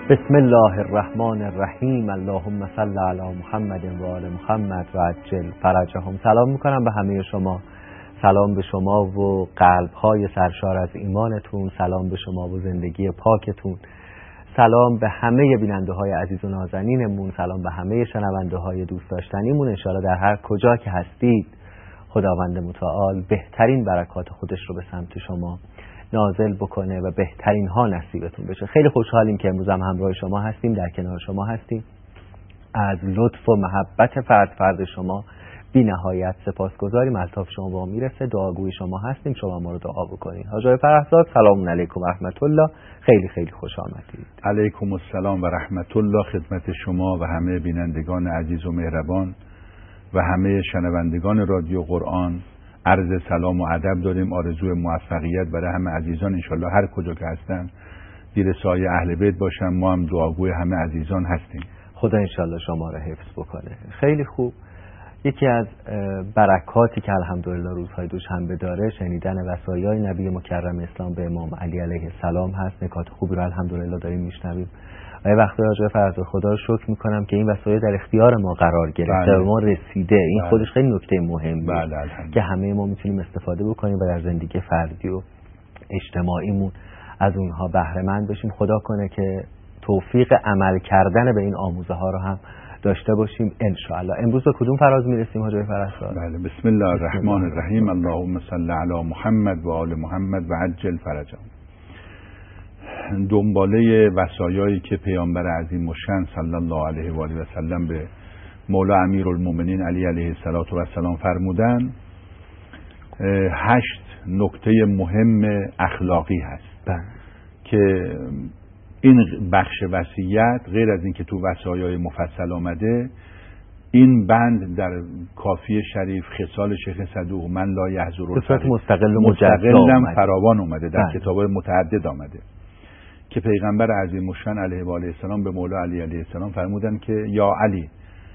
بسم الله الرحمن الرحیم. اللهم صل علی محمد و آل محمد و عجل فرجهم. سلام میکنم به همه شما. سلام به شما و قلب‌های سرشار از ایمانتون. سلام به شما و زندگی پاکتون. سلام به همه بیننده‌های عزیز و نازنینمون. سلام به همه شنونده‌های دوست داشتنیمون. انشاءالله در هر کجا که هستید خداوند متعال بهترین برکات خودش رو به سمت شما نازل بکنه و بهترین ها نصیبتون بشه. خیلی خوشحالیم که امروز هم همراه شما هستیم، در کنار شما هستیم. از لطف و محبت فرد شما بی نهایت سپاسگزاریم. الطاف شما با میرسه، دعاگوی شما هستیم، شما ما رو دعا بکنید. حاج آقای فرهزاد سلام علیکم و رحمت الله. خیلی خیلی خوش آمدید. علیکم السلام و رحمت الله خدمت شما و همه بینندگان عزیز و مهربان و همه شنوندگان رادیو قرآن. عرض سلام و ادب داریم. آرزوی موفقیت برای همه عزیزان انشالله هر کجا که هستن زیر سایه اهل بیت باشن. ما هم دعاگوی همه عزیزان هستیم. خدا انشالله شما را حفظ بکنه. خیلی خوب. یکی از برکاتی که الحمدلله روزهای دوشنبه داره شنیدن وصایای نبی مکرم اسلام به امام علی علیه السلام هست. نکات خوبی رو الحمدلله داریم میشنویم. و وقتی راجع فرض خدا رو شکر میکنم که این وصایا در اختیار ما قرار گرفته و ما رسیده. این خودش خیلی نکته مهمیه که همه ما میتونیم استفاده بکنیم و در زندگی فردی و اجتماعیمون از اونها بهره مند بشیم. خدا کنه که توفیق عمل کردن به این آموزه ها رو هم داشته باشیم ان شاء الله. امروز به کدوم فراز میرسیم حاج فرهزاد؟ بله، بسم الله الرحمن الرحیم. اللهم صل علی محمد و آل محمد و عجل فرجهم. دنباله وصایایی که پیامبر عظیم الشأن صلی الله علیه و آله و سلم به مولا امیرالمومنین علی علیه السلام فرمودن 8 نکته مهم اخلاقی هست که این بخش وصیت غیر از این که تو وصایای مفصل آمده، این بند در کافی شریف خصال شیخ صدوق من لا یحضر مستقل و مجزا فراوان اومده، در کتاب‌های متعدد آمده که پیغمبر عظیم الشأن علیه و آله السلام به مولا علی علیه السلام فرمودن که یا علی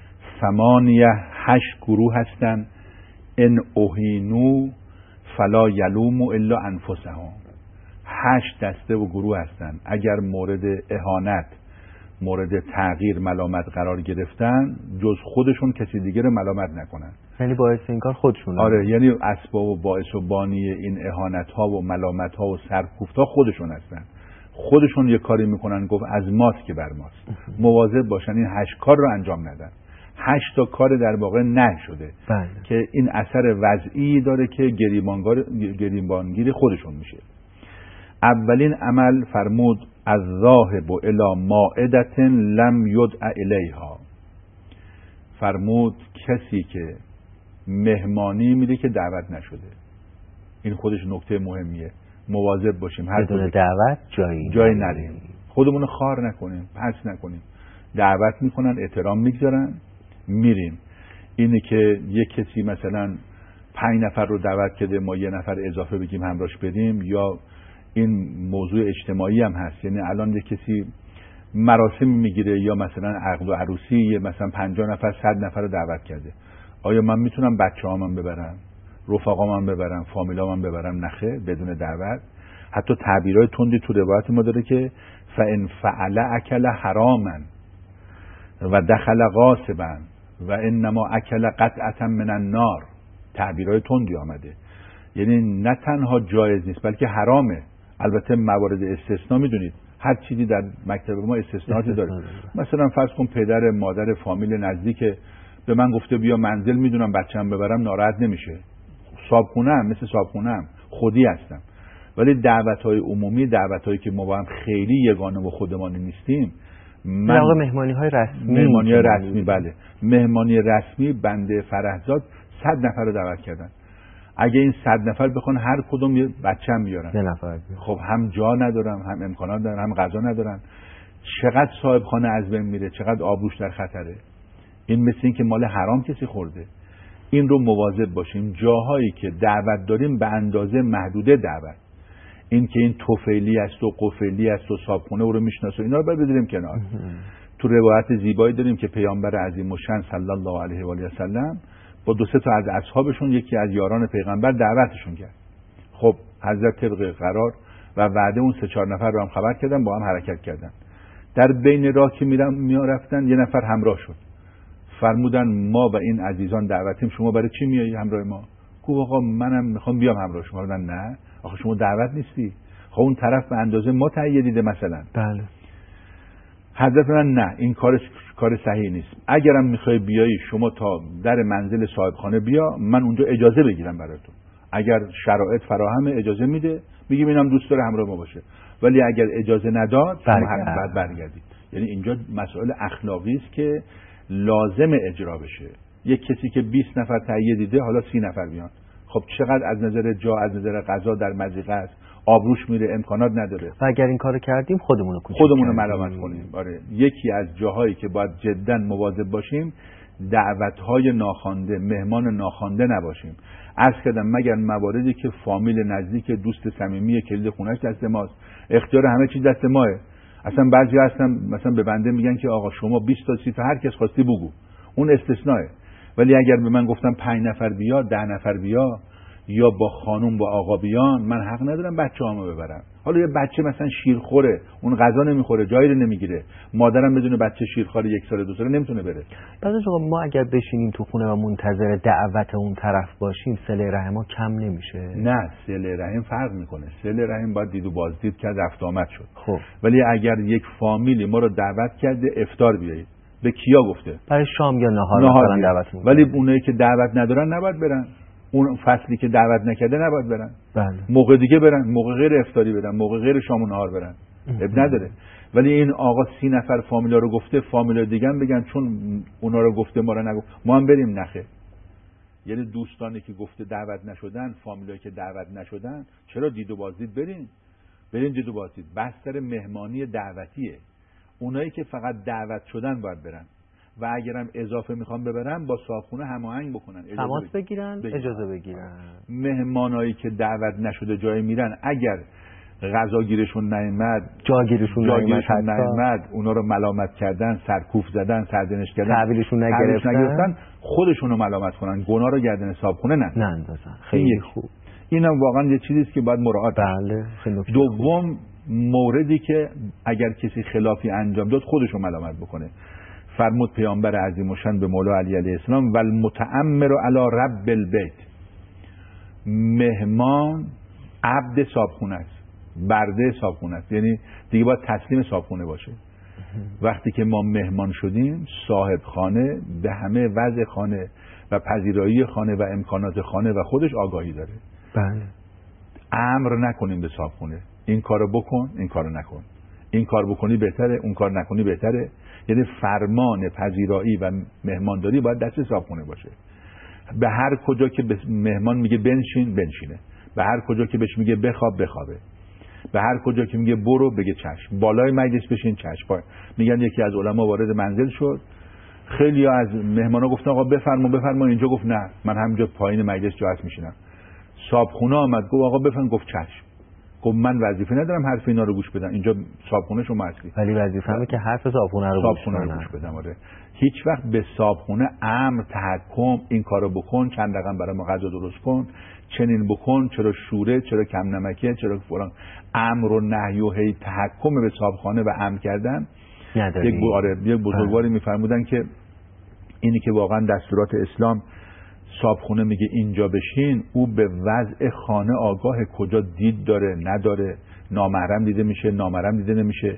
8 گروه هستن ان اهینو فلا یلومو الا انفسهم. 8 دسته و گروه هستن اگر مورد اهانت، مورد تغییر، ملامت قرار گرفتن جز خودشون کسی دیگه رو ملامت نکنن. یعنی باعث این کار خودشون. آره، یعنی اسباب و باعث و بانی این اهانت ها و ملامت ها و سرکوفت ها خودشون هستن. خودشون یه کاری میکنن گفت از ماست که بر ماست. مواظب باشن این 8 کار رو انجام ندن. 8 تا کار در واقع نه شده که این اثر وضعی داره که گریبانگیر خودشون میشه. اولین عمل فرمود از ذاهب الی مائدة لم یدع الیها. فرمود کسی که مهمانی میده که دعوت نشده. این خودش نکته مهمیه. مواظب باشیم هر بدون دعوت جایی نریم. خودمون خار نکنیم، پس نکنیم. دعوت میکنن، احترام میگذارن، میریم. اینه که یک کسی مثلا 5 نفر رو دعوت کرده ما 1 نفر اضافه بگیم همراهش بدیم، یا این موضوع اجتماعی هم هست. یعنی الان یک کسی مراسم میگیره یا مثلا عقد و عروسی مثلا 50 نفر 100 نفر رو دعوت کرده. آیا من میتونم بچه‌هامم ببرم، رفقامم ببرم، فامیلامم ببرم؟ نخه، بدون دعوت. حتی تعبیرهای تندی تو روایت ما داره که فان فعل اکل حراما و دخل غاصبا و انما اکل قطعه من النار. تعبیرهای تندی آمده، یعنی نه تنها جایز نیست بلکه حرامه. البته موارد استثناء میدونید هر چیزی در مکتب ما استثناءاتی داره. مثلا فرض کن پدر مادر فامیل نزدیک به من گفته بیا منزل میدونم بچه‌م ببرم، ناراحت نمیشه. صابخونه‌ام، مثل صابخونه‌ام، خودی هستم. ولی دعوت‌های عمومی، دعوت‌هایی که ما با هم خیلی یگانه و خودمانی نیستیم، من مهمانی‌های رسمی بله، مهمانی رسمی بنده فرهزاد 100 نفر رو دعوت کردن. اگه این 100 نفر بخوان هر کدوم یه بچه‌م بیارن، خب هم جا ندارم، هم امکانات دارن، هم غذا ندارن. چقدر صاحب خانه از بین میره، چقدر آبروش در خطره. این مثل این که مال حرام کسی خورده. این رو مواظب باشیم. جاهایی که دعوت داریم به اندازه محدوده دعوت. این که این توفیلی است و قفیلی است و صابخونه رو میشناسه، اینا رو باید بذاریم کنار. تو روایت زیبایی داریم که پیامبر عظیم الشأن صلی الله علیه و آله و سلم با 2-3 تا از اصحابشون، یکی از یاران پیغمبر، دعوتشون کرد. خب حضرت طبق قرار و وعده اون 3-4 نفر رو هم خبر کردن، با هم حرکت کردن. در بین راه که میرفتن یه نفر همراه شد، فرمودن ما و این عزیزان دعوتیم، شما برای چی میایی همراه ما؟ گفت آقا منم میخوام بیام همراه شما. نه آخه شما دعوت نیستی، خب اون طرف به اندازه ما تهیه دیده مثلا. بله. حضرت من نه، این کار صحیح نیست، اگرم میخوای بیایی شما تا در منزل صاحب خانه بیا، من اونجا اجازه بگیرم برای تو، اگر شرایط فراهم اجازه میده میگیم اینم دوست داره همراه ما باشه، ولی اگر اجازه نداد شما بعد برگردید. یعنی اینجا مسائل اخلاقی است که لازم اجرا بشه. یک کسی که 20 نفر تهیه دیده حالا 30 نفر بیان، خب چقدر از نظر جا، از نظر غذا در مضیقه است، آبروش میره، امکانات نداره. و اگر این کارو کردیم خودمونو ملامت کنیم. آره، یکی از جاهایی که باید جدا مواظب باشیم دعوت‌های ناخوانده، مهمان ناخوانده نباشیم. عرض کردم مگر مواردی که فامیل نزدیک، دوست صمیمی، کلید خونه‌اش دست ماست، اختیار همه چیز دست ماه. اصلا بعضی هستن مثلا به بنده میگن که آقا شما 20 تا 30 تا هر کس خواستی بگو، اون استثناءه. ولی اگر به من گفتم 5 نفر بیا، 10 نفر بیا، یا با خانم با آقا بیان، من حق ندارم بچه‌هامو ببرم. حالا یه بچه مثلا شیرخوره، اون غذا نمیخوره، جایی رو نمیگیره، مادرم بدون بچه شیرخواره 1 سال 2 ساله نمیتونه بره. بعضی وقتا ما اگر بشینیم تو خونه و منتظر دعوت اون طرف باشیم، صله رحم ما کم نمیشه. نه، صله رحم فرق میکنه. صله رحم باید دید و بازدید کرد، رفت آمد شد. خب ولی اگر یک فامیلی ما رو دعوت کرده افطار بیایید، به کیا گفته؟ برای شام یا نهار مثلا دعوت میکنه. ولی اونایی که دعوت ندارن نباید برن. اون فصلی که دعوت نکرده نباید برن. بله. موقع دیگه برن، موقع غیر افطاری برن، موقع غیر شام و نهار برن. اب نداره. ولی این آقا 30 نفر فامیلا رو گفته، فامیلا دیگه هم بگن چون اونا رو گفته ما رو نگفت ما هم بریم نخه. یعنی دوستانی که گفته دعوت نشدن، فامیلایی که دعوت نشدن، چرا دید و بازدید برین دید و بازدید. بستر مهمانی دعوتیه. اونایی که فقط دعوت شدن باید برن. و اگرم اضافه میخوام ببرم با صاحبخونه هماهنگ بکنن، تماس بگیرن، اجازه بگیرن. مهمانایی که دعوت نشده جایی میرن، اگر غذا گیرشون نیامد، جاگیرشون نیامد، اونا رو ملامت کردن، سرکوف زدن، سرزنش کردن، تحویلشون نگرفتن، خودشون رو ملامت کنن، گناه رو گردن صاحبخونه نندازن. خیلی خوب. اینم واقعا یه چیزی است که باید مراعات. بله. دوم موردی که اگر کسی خلافی انجام داد خودشو ملامت بکنه. فرمود پیامبر عظیم الشان به مولا علی علیه السلام و المتأمر علی رب البیت، مهمان عبد صاحبخونه است، برده صاحبخونه است، یعنی دیگه باید تسلیم صاحبخونه باشه. وقتی که ما مهمان شدیم، صاحب خانه به همه وضع خانه و پذیرایی خانه و امکانات خانه و خودش آگاهی داره. بله. امر نکنیم به صاحبخونه این کارو بکن، این کارو نکن، این کار بکنی بهتره، اون کار نکنی بهتره. یعنی فرمان پذیرایی و مهمانداری باید دست صاحبخونه باشه. به هر کجا که به مهمان میگه بنشینه، به هر کجا که بهش میگه بخوابه، به هر کجا که میگه برو بگه چشم، بالای مجلس بشین چشم. میگن یکی از علما وارد منزل شد، خیلی از مهمانا گفتن آقا بفرما، اینجا گفت نه من همینجا پایین مجلس جا هست میشینم. صاحبخونه آمد گفت آقا بفرما، گفت چشم. گفت من وظیفه ندارم حرف اینا رو گوش بدم، اینجا صاحبخونه شما هستی، ولی وظیفه‌مه که حرف صاحبخونه رو گوش بدم. آره، هیچ وقت به صاحبخونه امر، تحکم، این کارو بکن، چند رقم برای ما غذا درست کن، چنین بکن، چرا شوره، چرا کم نمکه، چرا فلان، امر و نهی و هی تحکم به صاحبخانه و امر کردن نداری. یک بزرگواری میفرمودن که اینی که واقعا دستورات اسلام صاحبخونه میگه اینجا بشین، او به وضع خانه آگاه، کجا دید داره نداره، نامحرم دیده میشه، نامحرم دیده نمیشه،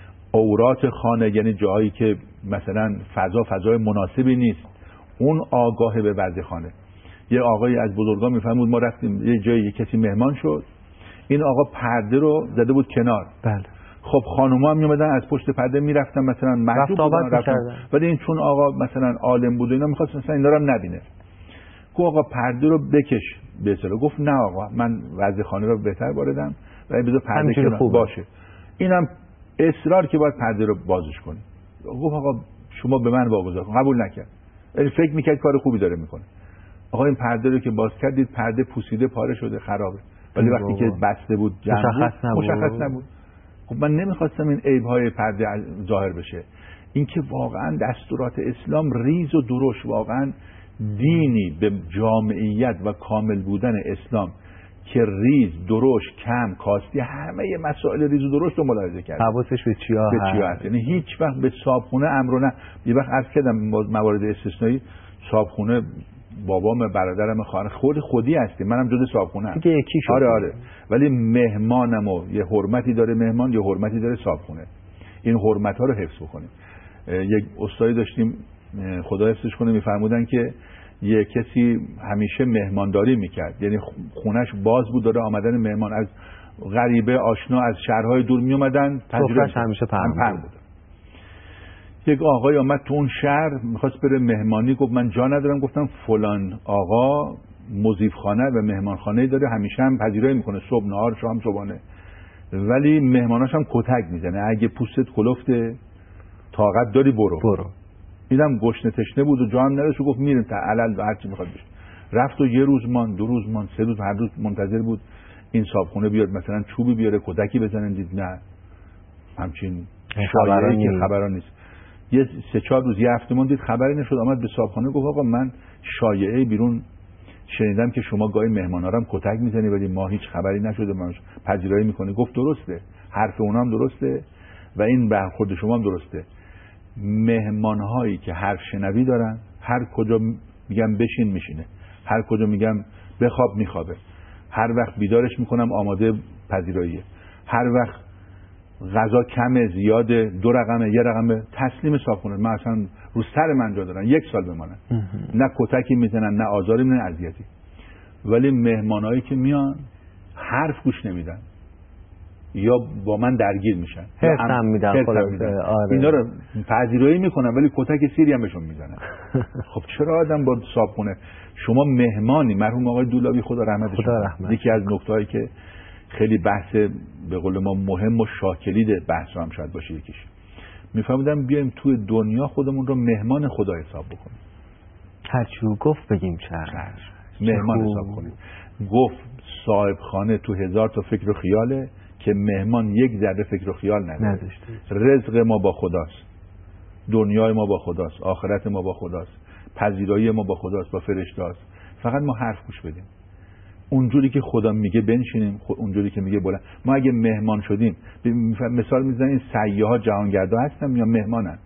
عورات خانه یعنی جایی که مثلا فضای مناسبی نیست، اون آگاه به وضع خانه. یه آقایی از بزرگان میفرمود ما رفتیم یه جایی کسی مهمان شد، این آقا پرده رو زده بود کنار. بله. خب خانوما هم میومدن از پشت پرده میرفتن مثلا محجوب بودن، ولی این چون آقا مثلا عالم بود و اینا میخواست مثلا اینا رو هم نبینه. گفت آقا پرده رو بکش به اصطلاح. گفت نه آقا من وضع خانه رو بهتر واردم و بذار پرده کنار باشه. اینم اصرار که باید پرده رو بازش کنه. گفت آقا شما به من واگذار کن. قبول نکرد. ولی فکر میکرد کار خوبی داره میکنه. آقا این پرده رو که باز کردید پرده پوسیده پاره شده خرابه، ولی وقتی که بسته بود مشخص نبود. خب من نمیخواستم این عیب‌های پرده ظاهر بشه. اینکه واقعا دستورات اسلام ریز و درشت، واقعا دینی به جامعیت و کامل بودن اسلام که ریز، درشت، کم، کاستی، همه مسائل ریز و درشت رو ملاحظه کرد. حواسش به چیا هست. یعنی هیچ وقت به صابخونه امر نه. یه وقت عرض کردم موارد استثنایی صابخونه بابام، برادرم، خواهر خودی هستیم، منم جزء صابخونه ام دیگه یکی شد. آره ولی مهمانمو یه حرمتی داره مهمان، یه حرمتی داره صابخونه. این حرمت ها رو حفظ بکنیم. یک استادی داشتیم خدا حفظش کنه، میفرمودن که یه کسی همیشه مهمانداری میکرد، یعنی خونش باز بود، داره آمدن مهمان از غریبه، آشنا، از شهرهای دور میومدن، سفره‌اش همیشه پهن بود. یک آقای آمد تو اون شهر میخواست بره مهمانی، گفت من جا ندارم. گفتم فلان آقا مضیفخانه و مهمانخانه داره، همیشه هم پذیرایی میکنه، صبح، نهار، شام، صبحانه، ولی مهماناش هم کتک میزنه، اگه پوستت کلفته طاقت داری برو. دیدم گشنه تشنه بود و جا هم نداشت، گفت میریم تا علل و هر چی میخواد بشه. رفت و یه روز مان، 2 روز مان، 3 روز، هر روز منتظر بود این صابخونه بیاد، مثلا چوبی بیاره، کتکی بزنن. دید نه، همچین خبران نیست. یه 3-4 روز، یه هفته مون، دید خبری نشد. آمد به صابخونه گفت آقا من شایعه بیرون شنیدم که شما گاهی مهمانا رو هم کتک میزنی ولی ما هیچ خبری نشده، ما پذیرایی میکنه. گفت درسته، حرف اونا هم درسته و این برخورد شما هم درسته. مهمان هایی که حرف شنوی دارن، هر کجا میگم بشین میشینه، هر کجا میگم بخواب میخوابه، هر وقت بیدارش میکنم آماده پذیراییه، هر وقت غذا کمه، زیاده، 2 رقمه، 1 رقمه، تسلیم صابخونه. من اصلا رو سر من جا دارن 1 سال بمانن، نه کتکی میزنن، نه آزاری، نه اذیتی. ولی مهمانایی که میان حرف گوش نمیدن یا با من درگیر میشن، حرفم میدن. آره. اینا رو پذیرایی میکنن ولی کتک سیری هم بهشون میزنن. خب چرا آدم با صابخونه؟ شما مهمانی. مرحوم آقای دولابی خدا رحمتش کنه، یکی از نکتهایی که خیلی بحث به قول ما مهم و شاکلید بحث هم شاید باشه یکیش، میفهمیدم بیایم توی دنیا خودمون رو مهمان خدا حساب بکنیم. هرچی گفت بگیم مهمان حساب کنیم. گفت صاحب خانه تو 1000 تا فکر و خیاله که مهمان 1 ذره فکر و خیال نداشته. رزق ما با خداست، دنیای ما با خداست، آخرت ما با خداست، پذیرایی ما با خداست، با فرشته‌است. فقط ما حرف گوش بدیم، اونجوری که خدا میگه بنشینیم، اونجوری که میگه بلند. ما اگه مهمان شدیم، مثال میزنیم سیاح‌ها جهانگردا هستن یا مهمانن،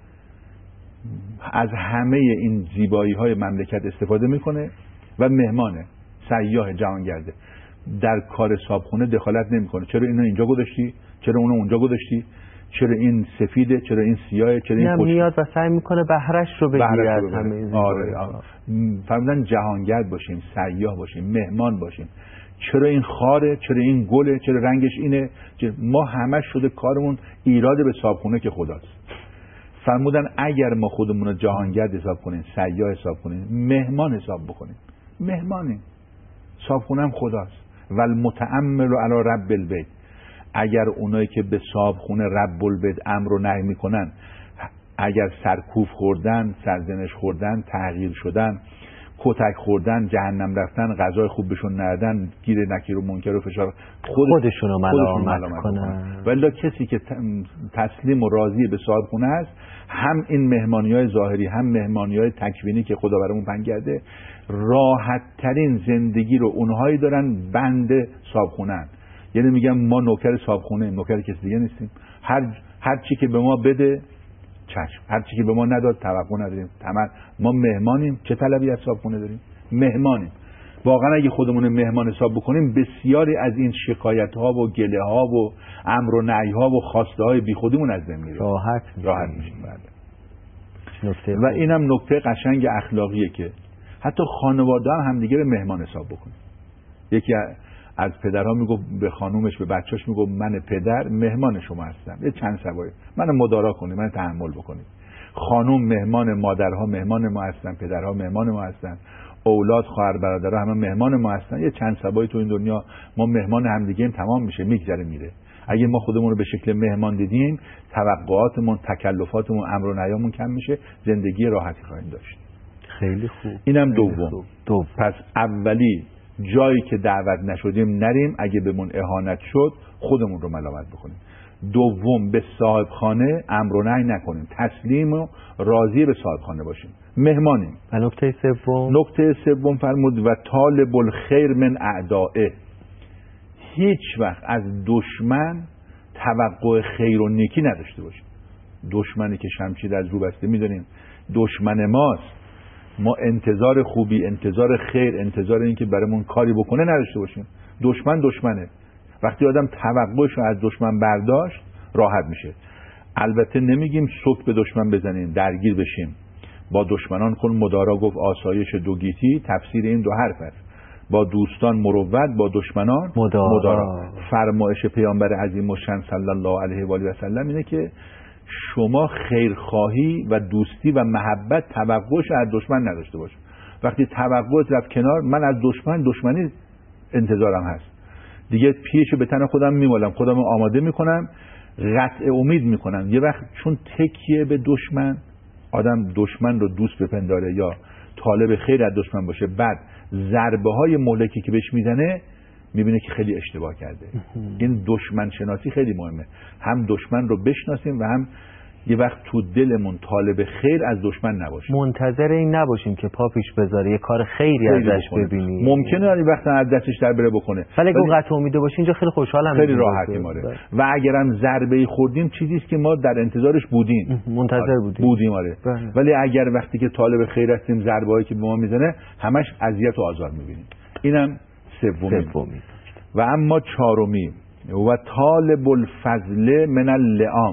از همه این زیبایی‌های مملکت استفاده میکنه و مهمانه، سیاح جهانگرده، در کار صابخونه دخالت نمیکنه. چرا اینو اینجا گذاشتی؟ چرا اونو اونجا گذاشتی؟ چرا این سفیده؟ چرا این سیاهه؟ چرا این خوش؟ میاد و سعی میکنه بهرهش رو بگیره از همه. آره. فهمیدن جهانگرد باشیم، سیاح باشیم، مهمان باشیم. چرا این خاره؟ چرا این گله؟ چرا رنگش اینه؟ ما همش شده کارمون ایراد به صابخونه که خداست. فرمودن اگر ما خودمون رو جهانگرد حساب کنیم، سیاح حساب کنیم، مهمان حساب بکنیم، مهمانیم، صابخونه هم خداست. والمتأمل علی رب البیت. اگر اونایی که به صابخونه رب البیت امر و نهی میکنن، اگر سرکوف خوردن، سرزنش خوردن، تغییر شدن، کتک خوردن، جهنم رفتن، غذای خوب بهشون ندادن، گیر نکیر و منکر و فشار خودشون رو ملامت کنن. ولی کسی که تسلیم و راضی به صابخونه است، هم این مهمانی‌های ظاهری هم مهمانی‌های تکوینی که خدا برامون پنج کرده، راحت ترین زندگی رو اونهایی دارن بند صابخونه‌اند. یعنی میگم ما نوکر صابخونه، نوکر کسی دیگه نیستیم. هر چی که به ما بده چشم، هر چی که به ما نداد توقع نداریم. ما مهمانیم. چه طلبی از صابخونه داریم؟ مهمانیم. واقعا اگه خودمون مهمان حساب بکنیم، بسیاری از این شکایت‌ها و گله‌ها و امر و نهی‌ها و خواسته‌های بیخودیمون از بین میره. راحت میشیم. بله. و اینم نکته قشنگ اخلاقیه که حتی خانواده هم همدیگه رو مهمان حساب بکنیم. یکی از پدرها میگفت به خانومش، به بچه‌اش میگفت من پدر مهمان شما هستم، یه چند سوایی منو مدارا کنید، من تحمل بکنید. خانوم مهمان مادرها مهمان ما هستن، پدرها مهمان ما هستن، اولاد خواهر برادرها همه مهمان ما هستن. یه چند سوایی تو این دنیا ما مهمان همدیگه ایم، تمام میشه، میگذره میره. اگه ما خودمون رو به شکل مهمان دیدیم، توقعاتمون، تکلفاتمون، امر و نهیامون کم میشه، زندگی راحتی خواهیم داشت. خیلی خوب. اینم دوم. پس اولی جایی که دعوت نشدیم نریم، اگه بهمون اهانت شد خودمون رو ملامت بکنیم. دوم به صاحب خانه امر و نهی نکنیم، تسلیم و راضی به صاحب خانه باشیم، مهمانیم. و نکته سوم فرمود و طالب الخیر من اعدائه. هیچ وقت از دشمن توقع خیر و نیکی نداشته باشیم. دشمنی که شمشیر از رو بسته میدونیم دشمن ماست، ما انتظار خوبی، انتظار خیر، انتظار این که برامون کاری بکنه نداشته باشیم. دشمن دشمنه. وقتی آدم توقعش رو از دشمن برداشت راحت میشه. البته نمیگیم سوک به دشمن بزنیم، درگیر بشیم. با دشمنان کن مدارا گفت آسایش دو گیتی، تفسیر این دو حرف است. با دوستان مروت، با دشمنان مدارا. فرمایش پیامبر عظیم الشأن صلی الله علیه و آله و سلم اینه که شما خیرخواهی و دوستی و محبت توقعش از دشمن نداشته باش. وقتی توقعت رفت کنار، من از دشمنی انتظارم هست دیگه، پیشو به تن خودم میمالم، خودم آماده میکنم، قطع امید میکنم. یه وقت چون تکیه به دشمن، آدم دشمن رو دوست بپنداره یا طالب خیر از دشمن باشه، بعد ضربه های مهلکی که بهش میزنه میبینه که خیلی اشتباه کرده. این دشمن شناسی خیلی مهمه، هم دشمن رو بشناسیم و هم یه وقت تو دلمون طالب خیر از دشمن نباشیم، منتظر این نباشیم که پا پیش بذاره یه کار خیری ازش ببینیم. ممکنه این وقت از دستش در بره بکنه، ولی اگه قطع امیده باشیم اینجا خیلی خوشحالم، خیلی راحتیم. آره. و اگرم ضربه خوردیم چیزی است که ما در انتظارش بودیم، منتظر بودیم. آره. ولی اگر وقتی که طالب خیر هستیم ضربه‌ای که به ما میزنه همش اذیت و آزار میبینیم. اینم سومی. و اما چهارمی و طالب الفضل من اللئام.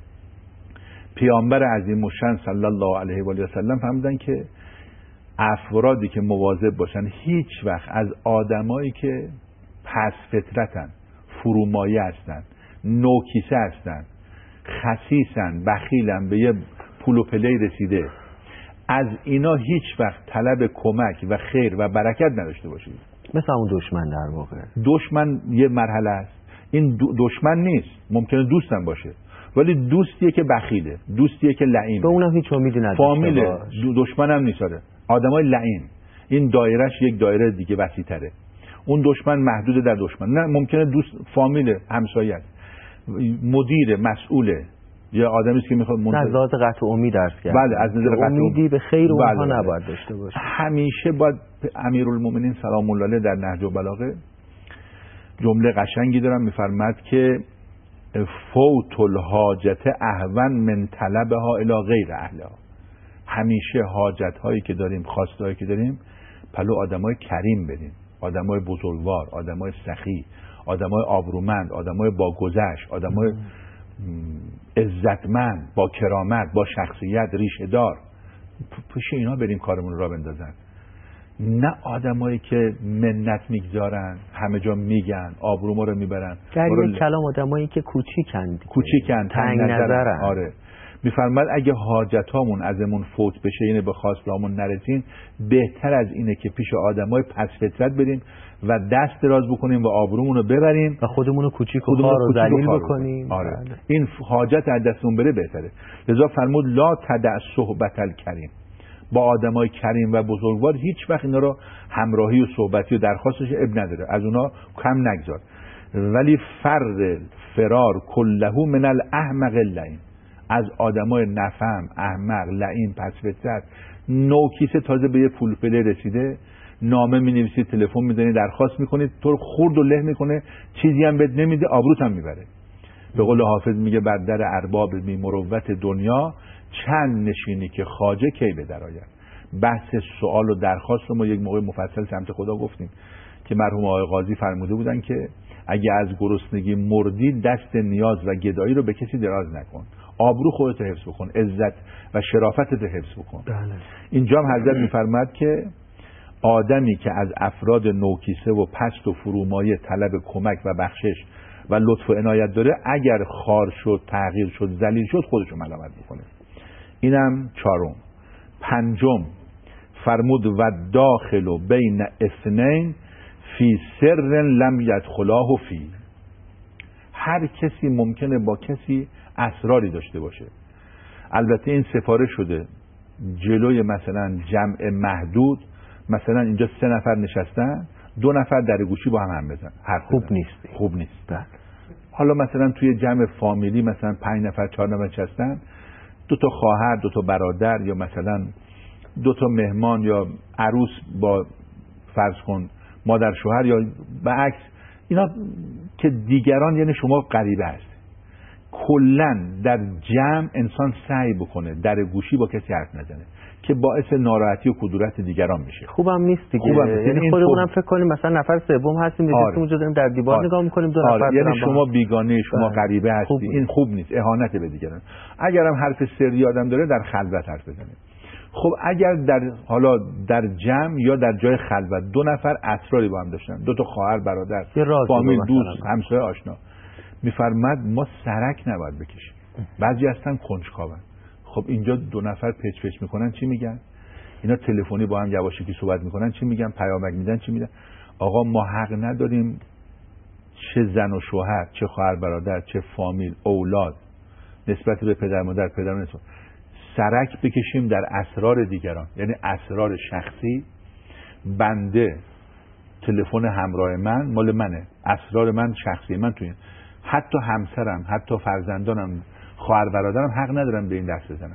پیامبر عظیم الشأن صلی الله علیه و آله و سلم فرمودن که افرادی که مواظب باشن هیچ وقت از آدمایی که پس فطرتن، فرومایه هستن، نوکیسه هستن، خسیسن، بخیلن، به یه پول و پلی رسیده، از اینا هیچ وقت طلب کمک و خیر و برکت نداشته باشید. مثل اون دشمن در واقع. دشمن یه مرحله است. این دشمن نیست، ممکنه دوستم باشه، ولی دوستیه که بخیله، دوستیه که لعین، به اونم هیچ امیدی نداشته فامیله، دشمن هم نیست. آدمای لعین، این دایرهش یک دایره دیگه وسیع تره. اون دشمن محدود در دشمن، نه ممکنه دوست، فامیل، همسایه است، مدیر، مسئوله، یا آدمی است که میخواد از لحاظ قطع امید درس کرد. بله، از نظر قطع امیدی به خیر اونها نباید داشته باشه. همیشه باید امیرالمومنین سلام الله علیه در نهج البلاغه جمله قشنگی دارن، میفرماد که فوت الحاجت اهون من طلبها الی غیر اهلها. همیشه حاجت هایی که داریم، خواسته هایی که داریم، پلو آدمای کریم بدیم، آدمای بزرگوار، آدمای سخی، آدمای آبرومند، آدمای با گذشت، آدمای عزتمند، با کرامت، با شخصیت، ریشه دار. پیش اینا بریم کارمون را بندازن، نه آدمایی که منت میگذارن، همه جا میگن، آبروما رو میبرن. در یک کلام آدمایی که کوچیکن، تنگ نظرن. آره. میفرماد اگه حاجتامون ازمون فوت بشه، یعنی به خواستهامون نرسیم، بهتر از اینه که پیش آدمای پس فطرت بریم و دست دراز بکنیم و آبرومون رو ببریم و خودمون رو کوچیک و خار و ذلیل بکنیم. آره. این حاجت از دستمون بره بهتره. لذا فرمود لا تدع صحبت الکریم. با آدمای کریم و بزرگوار هیچ وقت اینا رو همراهی و صحبتی و درخواستش اب نداره، از اونا کم نگذار. ولی فرار کله من الاحمق اللعین. از آدمای نفهم، احمق، لعین، پس فطرت، نوکیسه، تازه به یه پول پله رسیده، نامه می‌نویسید، تلفن می‌زنید، درخواست می‌کنید، تو رو خرد و له می‌کنه، چیزی هم بهت نمیده، آبروت هم میبره. به قول حافظ میگه بر در ارباب بی مروت دنیا چند نشینی که خواجه کی به در آید. بحث سوال و درخواست رو ما یک موقع مفصل سمت خدا گفتیم که مرحوم آقای قاضی فرموده بودن که اگه از گرسنگی مردی دست نیاز و گدایی رو به کسی دراز نکن، آبرو خودت حفظ بکن، عزت و شرافتت حفظ بکن. اینجا هم حضرت میفرماد که آدمی که از افراد نوکیسه و پست و فرومایه طلب کمک و بخشش و لطف و عنایت داره، اگر خار شد، تغییر شد، ذلیل شد، خودشو ملامت میکنه. اینم چهارم. پنجم فرمود و داخل بین اثنین فی سر لم یدخلاه فی. هر کسی ممکنه با کسی اسراری داشته باشه. البته این سفارش شده جلوی مثلا جمع محدود، مثلا اینجا 3 نفر نشستن، 2 نفر در گوشی با هم بزن، خوب نیست. حالا مثلا توی جمع فامیلی مثلا 5 نفر 4 نفر نشستن، 2 تا خواهر، 2 تا برادر، یا مثلا 2 تا مهمان، یا عروس با فرض کن مادر شوهر، یا به عکس اینا که دیگران یعنی شما غریبه هست. کلا در جمع انسان سعی بکنه در گوشی با کسی حرف نزنه که باعث ناراحتی و کدورت دیگران میشه. خوبم نیست دیگه. یعنی خودمونم فکر کنیم مثلا نفر سوم هستیم نشستیم اونجا داریم در دیوار نگاه میکنیم دو نفر یعنی شما بیگانه، شما غریبه هستی. این خوب نیست، اهانت به دیگران. اگرم حرف سری آدم داره در خلوت حرف بزنه. خب اگر حالا در جمع یا در جای خلوت دو نفر اسراری با هم داشتن، دو تا خواهر برادر، فامیل، دوست، همسایه، آشنا، میفرماد ما سرک نباید بکشیم. بعضی هستن کنجکاون. خب اینجا دو نفر پچ پچ میکنن چی میگن؟ اینا تلفنی با هم یواشکی صحبت میکنن چی میگن؟ پیامک میدن چی میدن؟ آقا ما حق نداریم چه زن و شوهر، چه خواهر برادر، چه فامیل، اولاد نسبت به پدر مادر، پدر مادر سرک بکشیم در اسرار دیگران. یعنی اسرار شخصی. بنده تلفن همراه من مال منه، اسرار من شخصی، من توی حتی همسرم، حتی فرزندانم، خواهر برادرم حق ندارم به این دست بزنم.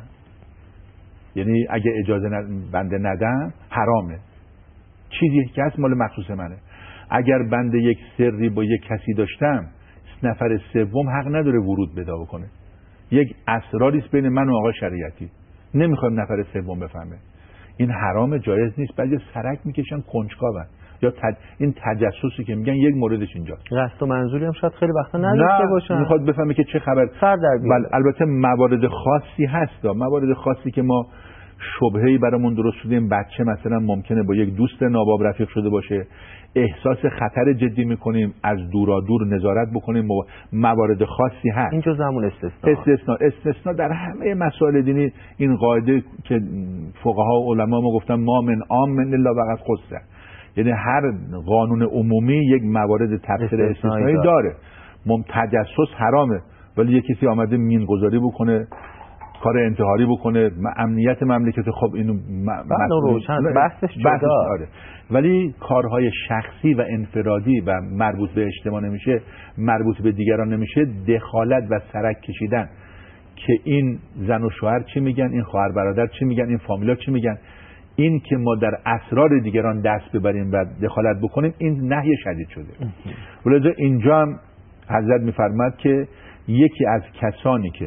یعنی اگه اجازه بنده ندم حرامه. چیزی که هست مال مخصوص منه. اگر بنده یک سری با یک کسی داشتم، نفر سوم حق نداره ورود پیدا بکنه. یک اسراری است بین من و آقای شریعتی، نمیخوایم نفر سوم بفهمه. این حرام، جایز نیست. بعضی سرک میکشن کنجکاون یا این تجسسی که میگن یک موردش اینجاست. قصد و منظوری هم شاید خیلی وقتا نداشته باشن. میخواد بفهمه که چه خبر. بله البته موارد خاصی هست، موارد خاصی که ما شبهه‌ای برامون درست شدیم. بچه مثلا ممکنه با یک دوست ناباب رفیق شده باشه، احساس خطر جدی میکنیم، از دورا دور نظارت بکنیم. موارد خاصی هست. اینجا زمان استثناء در همه مسائل دینی. این قاعده که فقها و علما ما گفتن ما من عام الا وقد خص، یعنی هر قانون عمومی یک موارد تفسیر استثنایی داره. تجسس حرامه، ولی یک کسی آمده مینگذاری بکنه، کار انتحاری بکنه، امنیت مملکت، خب اینو بحثش جدا. ولی کارهای شخصی و انفرادی و مربوط به اجتماع نمیشه، مربوط به دیگران نمیشه، دخالت و سرک کشیدن که این زن و شوهر چی میگن، این خواهر برادر چی میگن، این فامیلا چی میگن، این که ما در اسرار دیگران دست ببریم و دخالت بکنیم، این نهی شدید شده. ولذا اینجا هم حضرت میفرماد که یکی از کسانی که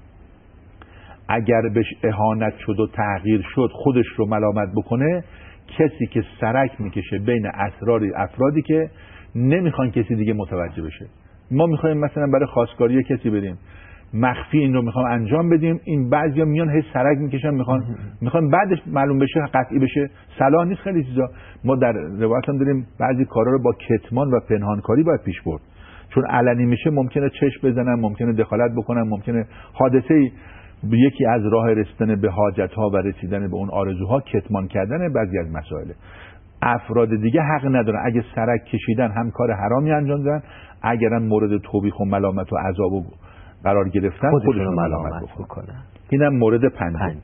اگر بهش اهانت شد و تحقیر شد خودش رو ملامت بکنه، کسی که سرک میکشه بین اسرار افرادی که نمیخوان کسی دیگه متوجه بشه. ما میخوایم مثلا برای خواستگاری کسی بریم، مخفی این رو میخوام انجام بدیم، این بعضیا میان هی سرک میکشن، میخوان بعدش معلوم بشه، قطعی بشه. صلاح نیست خیلی چیزا. ما در روایت هم داریم بعضی کارا رو با کتمان و پنهانکاری باید پیش برد، چون علنی میشه ممکنه چشم بزنن، ممکنه دخالت بکنن، ممکنه حادثه‌ای. یکی از راه رسیدن به حاجت‌ها و رسیدن به اون آرزوها کتمان کردن بعضی از مسائل. افراد دیگه حق ندارن اگه سرک کشیدن هم کار حرامی انجام دادن، اگرن مورد توبیخ و ملامت و عذاب و قرار گرفتن خودشون ملامت بکنن. اینم مورد پنجم.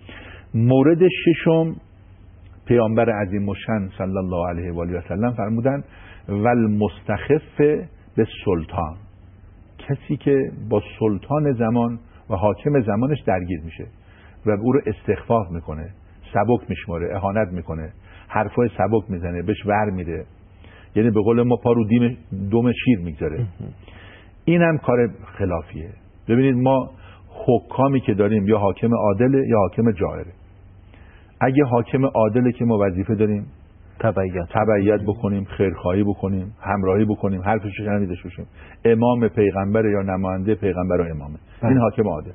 مورد ششم، پیامبر عظیم الشأن صلی الله علیه و آله و سلم فرمودن والمستخف به سلطان، کسی که با سلطان زمان و حاکم زمانش درگیر میشه و او رو استخفاف میکنه، سبک میشماره، اهانت میکنه، حرفای سبک میزنه، بهش ور میده، یعنی به قول ما پا رو دم شیر میگذاره. این هم کار خلافیه. ببینید ما حکامی که داریم یا حاکم عادله یا حاکم جائره. اگه حاکم عادله که ما وظیفه داریم تبعیت بکنیم، خیرخواهی بکنیم، همراهی بکنیم، حرفش شنیده باشیم، امام پیغمبر یا نماینده پیغمبر و امامه، این حاکم عادل.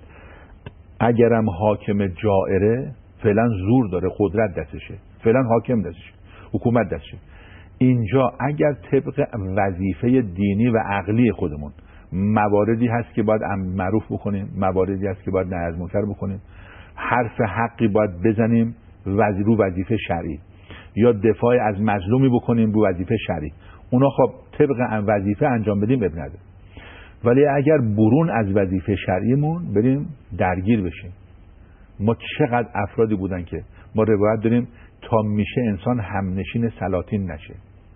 اگرم حاکم جائره فعلا زور داره، قدرت دستشه، فعلا حاکم دستشه، حکومت دستشه، اینجا اگر طبق وظیفه دینی و عقلی خودمون مواردی هست که باید معروف بکنیم، مواردی هست که باید نهی از منکر بکنیم، حرف حقی باید بزنیم رو وظیفه شرعی، یا دفاع از مظلومی بکنیم رو وظیفه شرعی، اونا خب طبق وظیفه انجام بدیم اب نداره. ولی اگر برون از وظیفه شرعیمون بریم درگیر بشیم، ما چقدر افرادی بودن که ما روایت داریم تا میشه انسان همنشین سلاطین نشه.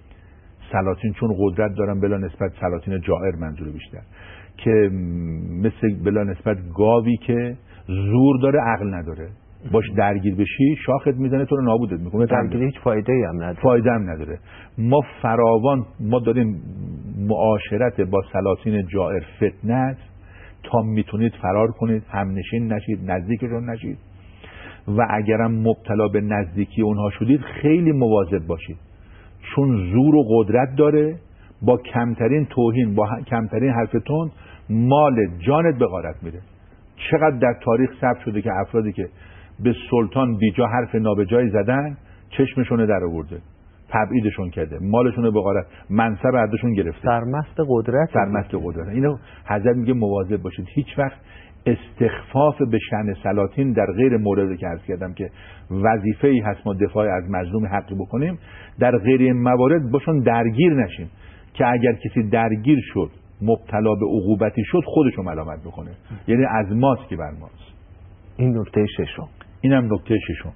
سلاطین چون قدرت دارن بلا نسبت سلاطین جائر منظور بیشتر، که مثل بلا نسبت گاوی که زور داره عقل نداره، باش درگیر بشی شاخت میزنه تو رو نابودت میکنه. درگیری هیچ فایده‌ای هم نداره. ما فراوان ما داریم معاشرت با سلاطین جائر فتنه است تا میتونید فرار کنید، همنشین نشید، نزدیکشون نشید و اگرم مبتلا به نزدیکی اونها شدید خیلی مواظب باشید، چون زور و قدرت داره. با کمترین توهین، با کمترین حرف تند مال جانت به غارت میره. چقدر در تاریخ ثبت شده که افرادی که به سلطان بیجا حرف نابجایی زدن چشمشون در آورده، تبعیدشون کرده، مالشون به غارت، منصب ازشون گرفته. سرمست قدرت. اینو حضرت میگه مواظب باشید. هیچ وقت استخفاف به شأن سلاطین در غیر موردی که عرض کردم که وظیفه‌ای هست ما دفاع از مظلوم حقی بکنیم، در غیر این موارد باشون درگیر نشیم که اگر کسی درگیر شد مبتلا به عقوبتی شد خودشو ملامت بکنه. یعنی از ماست که بر ماست. این نکته ششم. اینم نکته ششم.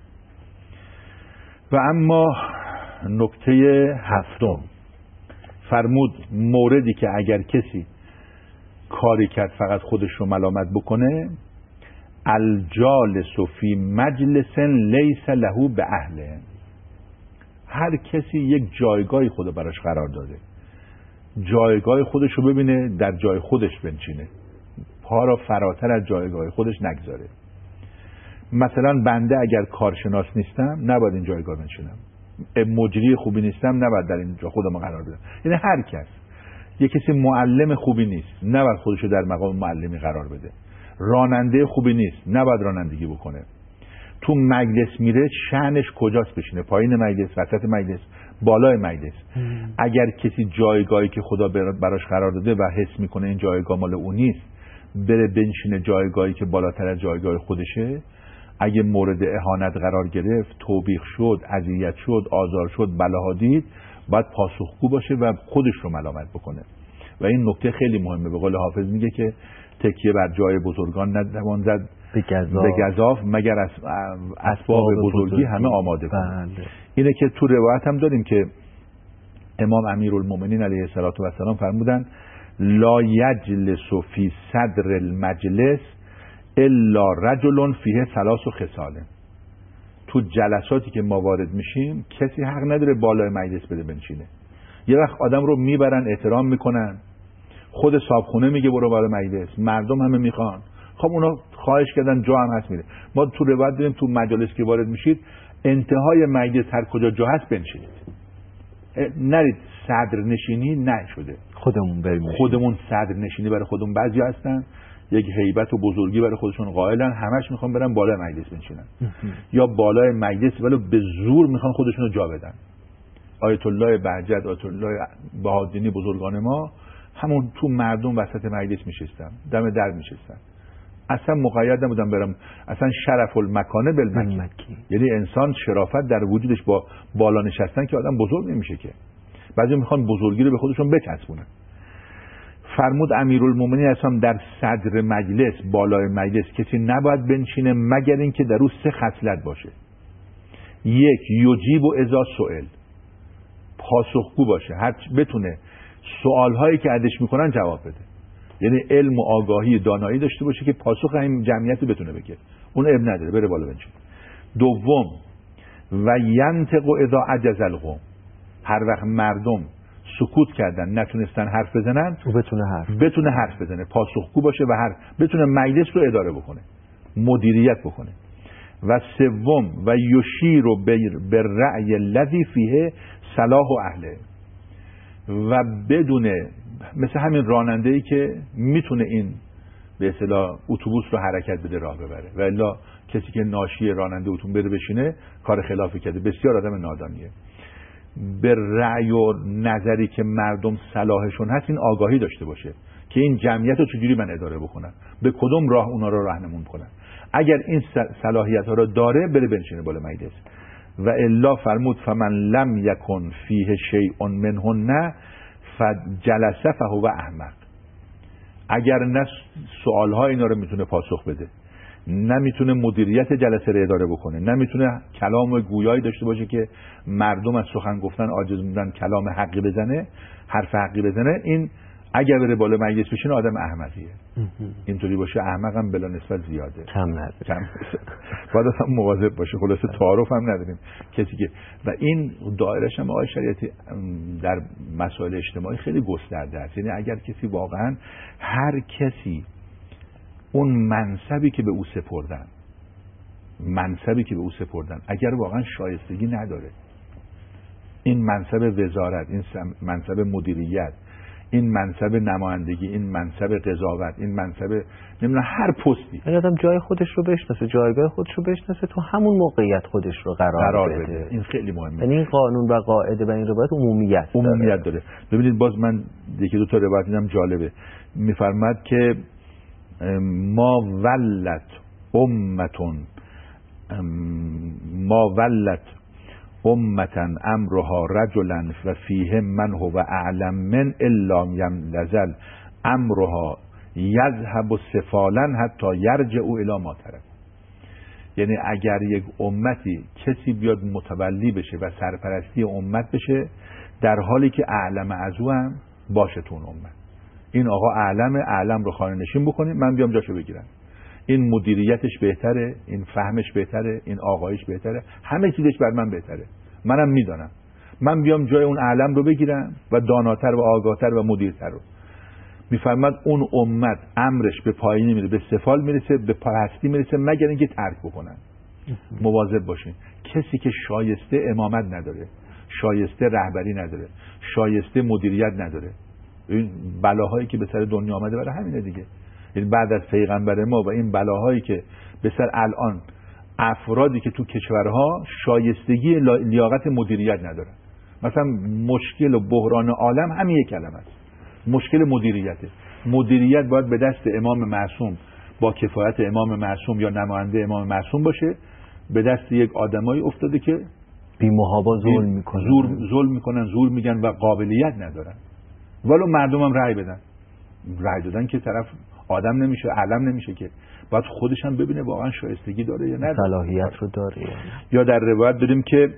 و اما نکته هفتم فرمود موردی که اگر کسی کاری کرد فقط خودش رو ملامت بکنه، الجالس فی مجلس لیس له به اهله. هر کسی یک جایگاهی خدا براش قرار داده، جایگاه خودش رو ببینه در جای خودش بنشینه، پا را فراتر از جایگاه خودش نگذاره. مثلا بنده اگر کارشناس نیستم نباید این جایگاه بنشینم، مجری خوبی نیستم نباید در اینجا خودم قرار بدم. یعنی هر کس، یک کسی معلم خوبی نیست نباید خودش رو در مقام معلمی قرار بده، راننده خوبی نیست نباید رانندگی بکنه. تو مجلس میره شأنش کجاست بشینه؟ پایین مجلس، وسط مجلس، بالای مجلس. اگر کسی جایگاهی که خدا براش قرار داده و حس میکنه این جایگاه مال اون نیست، بره بنشینه جایگاهی که بالاتر از جایگاه خودشه، اگه مورد اهانت قرار گرفت، توبیخ شد، اذیت شد، آزار شد، بلاها دید، باید پاسخگو باشه و خودش رو ملامت بکنه. و این نکته خیلی مهمه. به قول حافظ میگه که تکیه بر جای بزرگان نتوان زد به گزاف مگر اسباب بزرگی همه آماده کنه. اینه که تو روایت هم داریم که امام امیرالمومنین علیه السلام فرمودن لا یجلس فی صدر المجلس الا رجل فیه ثلاث خصال. تو جلساتی که ما وارد میشیم کسی حق نداره بالای مجلس بده بنشینه. یه وقت آدم رو میبرن احترام میکنن، خود صاحبخونه میگه برو بالای مجلس، مردم همه میخوان، خب اونا خواهش کردن جا هم هست میره. ما تو روایت دیدیم تو مجالس که وارد میشید انتهای مجلس هر کجا جا هست بنشینید، نرید صدر نشینی نشده. خودمون صدر نشینی برای خودمون بعضی هستن یک هیبت و بزرگی برای خودشون قائلن، همش میخوان برن بالای مجلس بنشینن یا بالای مجلس ولی به زور میخوان خودشون رو جا بدن. آیت الله بهجت، آیت الله بهادینی بزرگان ما همون تو مردم وسط مجلس میشستن، دم در میشستن، اصلا مقید نبودن برم، اصلا شرف المکانه بالمکی. یعنی انسان شرافت در وجودش با بالا نشستن که آدم بزرگ نمیشه که. بعضی میخوان بزرگی رو به خودشون بچسبونن. فرمود امیرالمومنین اصلا در صدر مجلس، بالای مجلس کسی نباید بنشینه مگر اینکه در او 3 خصلت باشه. 1 یجیب و اذا سئل، پاسخگو باشه، هر بتونه سوالهایی که ازش میکنن جواب بده. یعنی علم و آگاهی دانایی داشته باشه که پاسخ این جمعیت بتونه بگه، اون اب نداره بره بالا بنشینه. 2 و ینطق اذا عجز القوم، هر وقت مردم سکوت کردن نتونستن حرف بزنن او بتونه حرف بزنه، پاسخگو باشه و بتونه مجلس رو اداره بکنه، مدیریت بکنه. و 3 و یشیر بالرأی الذی فیه صلاح اهله، و بدونه مثل همین راننده‌ای که میتونه این به اصطلاح اتوبوس رو حرکت بده، راه ببره، و الا کسی که ناشی راننده اتومبیل بره بشینه کار خلافی کرده. بسیار آدم نادانیه. به رأی و نظری که مردم صلاحشون هست این آگاهی داشته باشه که این جمعیت رو چجوری من اداره بکنم، به کدوم راه اونا رو راهنمون کنم. اگر این صلاحیت ها رو داره بره بنشینه بالا مجلس. و الا فرمود فمن لم یکن فیه شیء منهن فجلسه فهو احمق. اگر نه سوالهای اینا رو میتونه پاسخ بده، نمیتونه مدیریت جلسه رو اداره بکنه، نمیتونه کلام گویایی داشته باشه که مردم از سخن گفتن عاجز موندن، کلام حقی بزنه، حرف حقی بزنه، این اگر بره بالا مجلس بشینه آدم احمقیه. اینطوری باشه احمقم بلا نسبت زیاده، کم نداره. باید اصلا مواظب باشه. خلاصه تعارف هم نداریم کسی که، و این دایره‌اش هم آقای شریعتی در مسائل اجتماعی خیلی گسترده است. یعنی اگر کسی واقعا، هر کسی اون منصبی که به او سپردن اگر واقعا شایستگی نداره، این منصب وزارت، این منصب مدیریت، این منصب نمایندگی، این منصب قضاوت، این منصب نمیدونم هر پستی، اگه آدم جای خودش رو بشناسه، جایگاه خودش رو بشناسه، تو همون موقعیت خودش رو قرار بده. این خیلی مهمه. یعنی این قانون و قاعده و این روایت عمومیت داره. ببینید باز من یکی دو تا روایت دیدم جالبه، میفرماد که ما ولت امتن امرها رجلا و فیهم من هو اعلم من الا یملزل امرها یذهب سفالا حتی یرجع الی ما ترک. یعنی اگر یک امتی کسی بیاد متولی بشه و سرپرستی امت بشه، در حالی که اعلم از او هم باشه تو اون امت، این آقا اعلم رو خانه نشین بکنیم، من بیام جاشو بگیرم. این مدیریتش بهتره، این فهمش بهتره، این آقایش بهتره، همه چیزش بر من بهتره، منم میدانم، من بیام جای اون اعلم رو بگیرم و داناتر و آگاهتر و مدیرتر رو. میفرماد اون امت امرش به پایینی میره، به سفال میرسه، به پستی میرسه، مگر اینکه ترک بکنن. مواظب باشین. کسی که شایسته امامت نداره، شایسته رهبری نداره، شایسته مدیریت نداره، این بلاهایی که به سر دنیا آمده برای همینه دیگه. یعنی بعد از پیغمبر ما و این بلاهایی که به سر الان افرادی که تو کشورها شایستگی لیاقت مدیریت ندارن، مثلا مشکل و بحران عالم همین یک کلمه است، مشکل مدیریته. مدیریت باید به دست امام معصوم با کفایت امام معصوم یا نماینده امام معصوم باشه، به دست یک آدمایی افتاده که بی محابا ظلم میکنن، زور میگن و قابلیت ندارن. ولو مردم هم رأی بدن، رأی دادن که طرف آدم نمیشه، علم نمیشه، که باید خودش هم ببینه واقعا شایستگی داره یا نه، صلاحیت رو داره. یا در روایت داریم که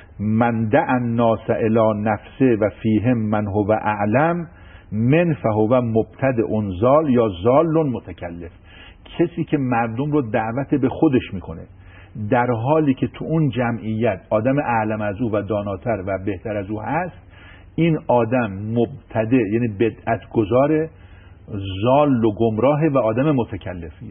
من دع الناس الی نفسه و فیهم من هو اعلم من فهو مبتدع انزال یا زال متکلف. کسی که مردم رو دعوت به خودش میکنه در حالی که تو اون جمعیت آدم اعلم از او و داناتر و بهتر از او هست، این آدم مبتدع یعنی بدعت گذاره، زال و گمراه و آدم متکلفیه.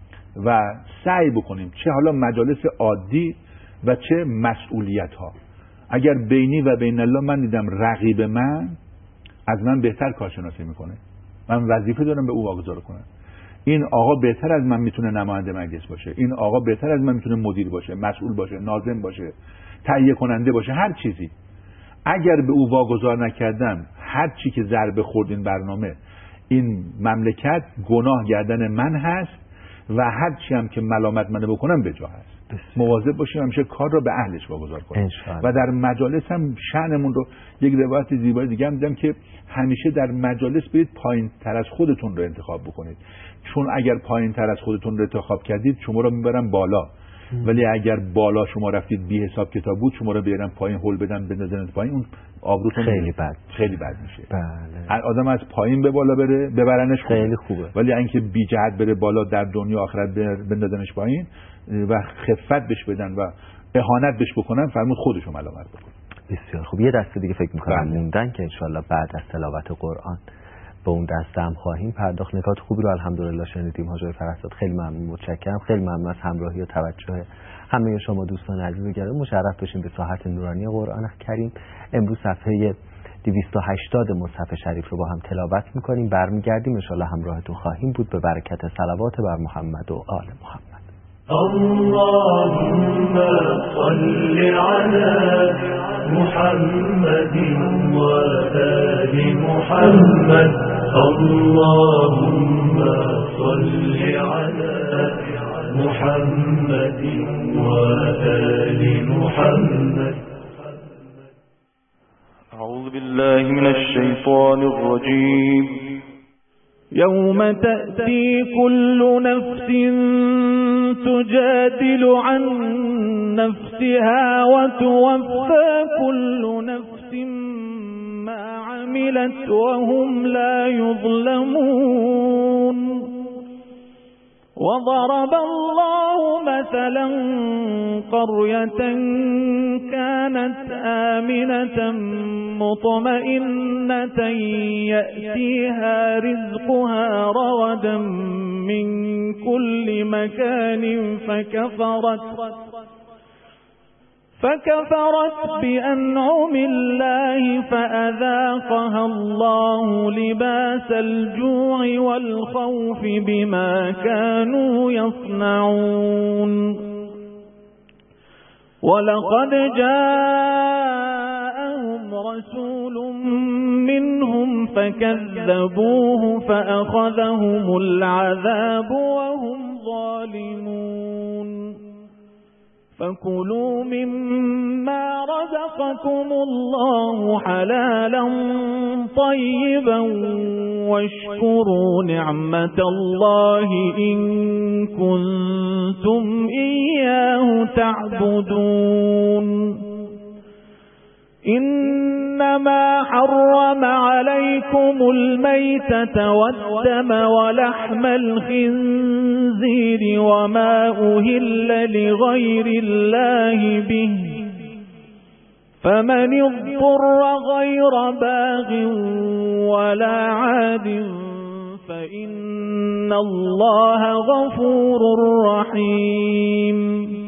و سعی بکنیم چه حالا مجالس عادی و چه مسئولیت ها، اگر بینی و بین الله من دیدم رقیب من از من بهتر کارشناسی میکنه، من وظیفه دارم به او واگذار کنم، این آقا بهتر از من میتونه نماینده مجلس باشه، این آقا بهتر از من میتونه مدیر باشه، مسئول باشه، ناظم باشه، تهیه کننده باشه، هر چیزی، اگر به او واگذار نکردم، هر چی که ضربه خورد این برنامه، این مملکت گناه گردن من هست و هر چی هم که ملامت منو بکنم به جا هست. مواظب باشیم همیشه کار را به اهلش واگذار کنیم. و در مجالس هم شأنمون رو، یک روایت زیبای دیگه هم دیدم که همیشه در مجالس برید پایین تر از خودتون رو انتخاب بکنید، چون اگر پایین تر از خودتون رو انتخاب کردید شما رو میبرن بالا، ولی اگر بالا شما رفتید بی حساب کتاب بود شما رو بیارن پایین، هول بدن بندازن پایین، اون آبروتون خیلی بد میشه. بله. آدم از پایین به بالا بره ببرنش خیلی خوبه، ولی اینکه بی جهت بره بالا در دنیا آخرت بندازنش پایین و خفت بهش بدن و اهانت بهش بکنن، فرمود خودشو ملامت بکن. بسیار خوب. یه دسته دیگه فکر می‌کنم موندن که انشالله بعد از تلاوت قرآن به اون دسته هم خواهیم پرداخت. نکات خوبی رو الحمدلله شنیدیم. حاج فرهزاد خیلی ممنون، متشکرم، خیلی ممنون از همراهی و توجه همه شما دوستان عزیز و گرامی. مشرف بشین به ساحت نورانی قرآن کریم. امروز صفحه 280 مصحف شریف رو با هم تلاوت می‌کنیم، برمیگردیم انشالله همراهتون خواهیم بود به برکت صلوات بر محمد و آل محمد. اللهم صل على محمد وآل محمد. اللهم صل على محمد وآل محمد. أعوذ بالله من الشيطان الرجيم. يوم تأتي كل نفس تجادل عن نفسها وتوفى كل نفس ما عملت عملت وهم لا يظلمون. وضرب الله مثلا قرية كانت آمنة مطمئنة يأتيها رزقها رغدا من كل مكان فكفرت بأنعم الله فأذاقها الله لباس الجوع والخوف بما كانوا يصنعون. ولقد جاءهم رسول منهم فكذبوه فأخذهم العذاب وهم ظالمون. فكلوا مما رزقكم الله حلالا طيبا واشكروا نعمة الله إن كنتم إياه تعبدون. إنما حرم عليكم الميتة والدم ولحم الخنزير وما أهل لغير الله به، فمن اضطر غير باغ ولا عاد فإن الله غفور رحيم.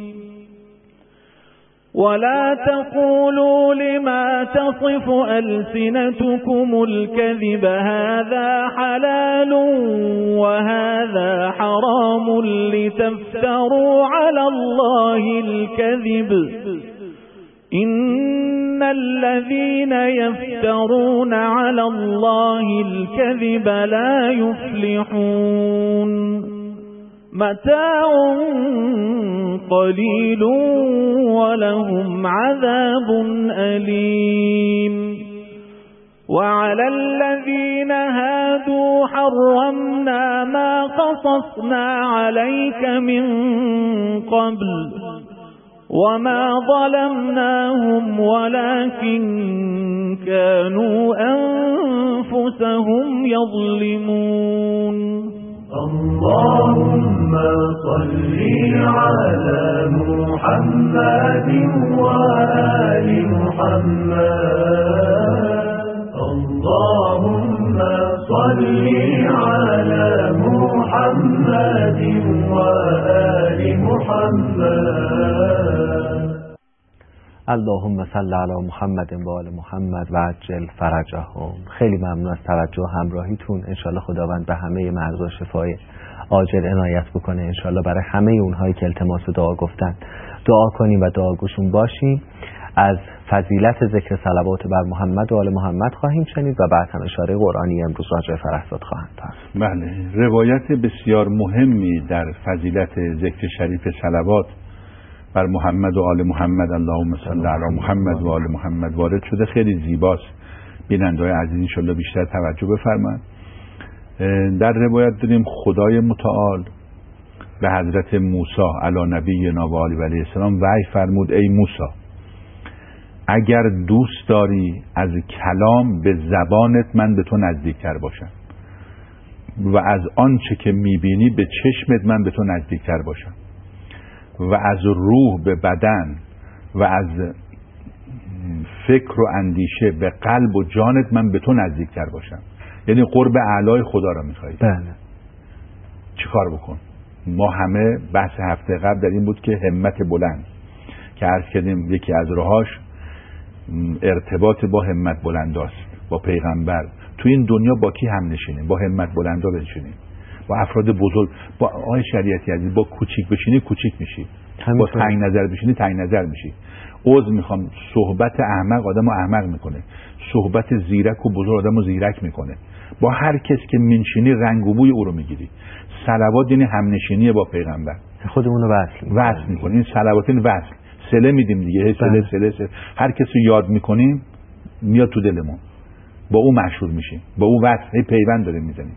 ولا تقولوا لما تصف ألسنتكم الكذب هذا حلال وهذا حرام لتفتروا على الله الكذب، إن الذين يفترون على الله الكذب لا يفلحون. متاع قليل ولهم عذاب أليم. وعلى الذين هادوا حرمنا ما قصصنا عليك من قبل وما ظلمناهم ولكن كانوا أنفسهم يظلمون. اللهم صل على محمد وآل محمد. اللهم صل على محمد وآل محمد. اللهم صل علی محمد و آل محمد و عجل فرجهم. خیلی ممنون از توجه و همراهیتون. انشالله خداوند به همه مرض و شفای عاجل عنایت بکنه. انشالله برای همه اونهایی که التماس و دعا گفتن دعا کنیم و دعاگوشون باشیم. از فضیلت ذکر صلوات بر محمد و آل محمد خواهیم شنید و بعد هم اشاره قرآنی امروز راجع فرهزاد خواهند داشت. بله، روایت بسیار مهمی در فضیلت ذکر شریف صلوات بر محمد و آل محمد، اللهم صل علی محمد و آل محمد، وارد شده. خیلی زیباست. بیننده‌های عزیز انشالله بیشتر توجه بفرمایید. در روایت داریم خدای متعال به حضرت موسی علی نبینا و علیه السلام وحی فرمود: ای موسی، اگر دوست داری از کلام به زبانت من به تو نزدیکتر باشم و از آنچه که میبینی به چشمت من به تو نزدیکتر باشم و از روح به بدن و از فکر و اندیشه به قلب و جانت من به تو نزدیکتر باشم. یعنی قرب اعلای خدا را میخوایی. بله. چی کار بکن؟ ما همه بحث هفته قبل در این بود که همت بلند که عرض کردیم یکی از راهاش ارتباط با همت بلند است، با پیغمبر. تو این دنیا با کی هم نشینیم؟ با همت بلند ها بنشینیم، با افراد بزرگ. با آقای شریعتی عزیز با کوچیک بشینی کوچیک میشی، با تنگ نظر بشینی تنگ نظر میشی. عذر میخوام، صحبت احمق آدمو احمق میکنه، صحبت زیرک و بزرگ آدمو زیرک میکنه. با هر کس که منشینی رنگ و بوی او رو میگیری. صلوات یعنی همنشینی با پیغمبر، خودمون رو وصل میکنیم. این صلوات این وصل، صله میدیم دیگه، صله. هر کس رو یاد میکنیم میاد تو دلمون، با او مشهور میشیم، با او وصل پیوند داریم میزنیم.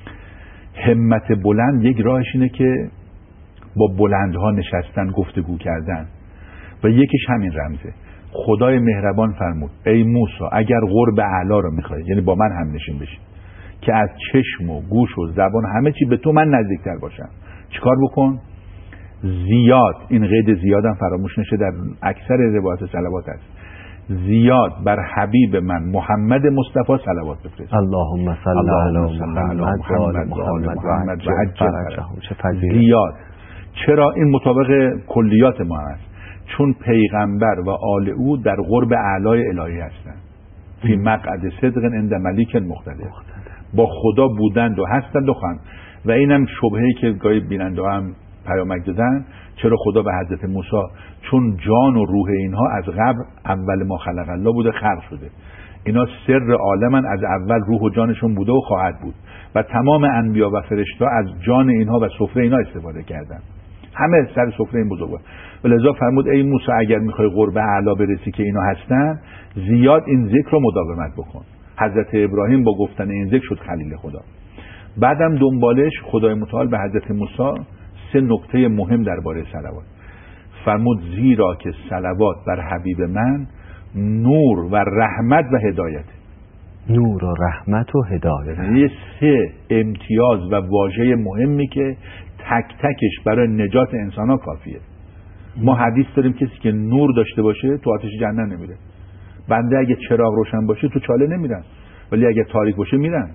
همت بلند یک راهش اینه که با بلندها نشستن، گفتگو کردن و یکیش همین رمزه. خدای مهربان فرمود ای موسی اگر قرب اعلا رو میخوای، یعنی با من هم نشین بشی که از چشم و گوش و زبان همه چی به تو من نزدیکتر باشم، چیکار بکن؟ زیاد، این قید زیادم فراموش نشه، در اکثر روایات صلوات است، زیاد بر حبیب من محمد مصطفی صلوات بفرست. اللهم صل علی محمد و آل محمد و عجل فرجه. زیاد. چرا؟ این مطابق کلیات ما است، چون پیغمبر و آل او در قرب اعلای الهی هستند، فی مقعد صدق عند ملیک مقتدر، با خدا بودند و هستند و خواهند. و اینم شبهه‌ای که گاهی بیننده هم پیامک دادن، چرا خدا به حضرت موسی، چون جان و روح اینها از قبل اول ما خلق الله بوده، خلق شده، اینا سر عالمن، از اول روح و جانشون بوده و خواهد بود و تمام انبیا و فرشته از جان اینها و سفره اینها استفاده کردن، همه سر سفره این بزرگوار. ولذا فرمود ای موسی اگر میخوای قرب اعلا برسی که اینا هستن، زیاد این ذکر رو مداومت بکن. حضرت ابراهیم با گفتن این ذکر شد خلیل خدا. بعدم دنبالش خدای متعال به حضرت موسی 3 نکته مهم درباره صلوات فرمود، زیرا که صلوات بر حبیب من نور و رحمت و هدایت. نور و رحمت و هدایت، یه 3 امتیاز و واژه مهمی که تک تکش برای نجات انسان ها کافیه. ما حدیث داریم کسی که نور داشته باشه تو آتش جهنم نمیره. بنده اگه چراغ روشن باشه تو چاله نمیرن، ولی اگه تاریک باشه میرن.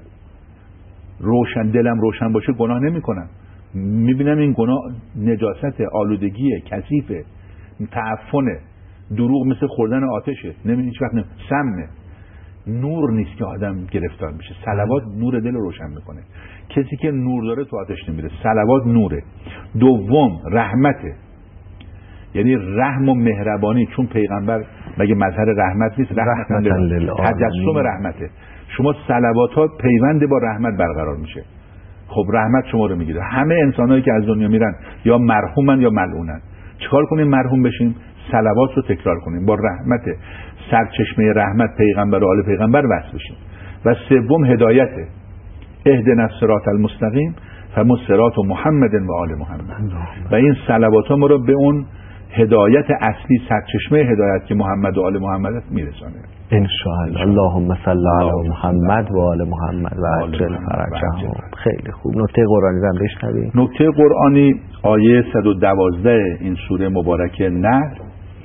روشن دلم روشن باشه گناه نمیکنم. میبینم این گناه نجاست، آلودگیه، کثیفه، تعفنه، دروغ مثل خوردن آتشه، نمیدونی هیچ وقت سمه. نور نیست که آدم گرفتار میشه. صلوات نور دل روشن میکنه. کسی که نور داره تو آتش نمیره. صلوات نوره. دوم رحمته، یعنی رحم و مهربانی، چون پیغمبر مگه مظهر رحمت نیست؟ رحمت تجسم رحمته. شما صلواتات پیوند با رحمت برقرار میشه. خب رحمت شما رو میگیره. همه انسانایی که از دنیا میرن یا مرحومن یا ملعونن. چیکار کنیم مرحوم بشیم؟ صلوات رو تکرار کنیم، با رحمت سرچشمه رحمت پیغمبر و آل پیغمبر وصل بشیم. و سوم هدایته، اهدنا الصراط المستقیم، فرمود صراط محمد و آل محمد. و این صلوات ها ما رو به اون هدایت اصلی، سرچشمه هدایت که محمد و آل محمد است میرسانه ان شاء الله. اللهم صل علی محمد و آل محمد و عجل فرجهم. خیلی خوب. نکته قرآنی رو بشنویم. نکته قرآنی آیه 112 این سوره مبارکه نحل،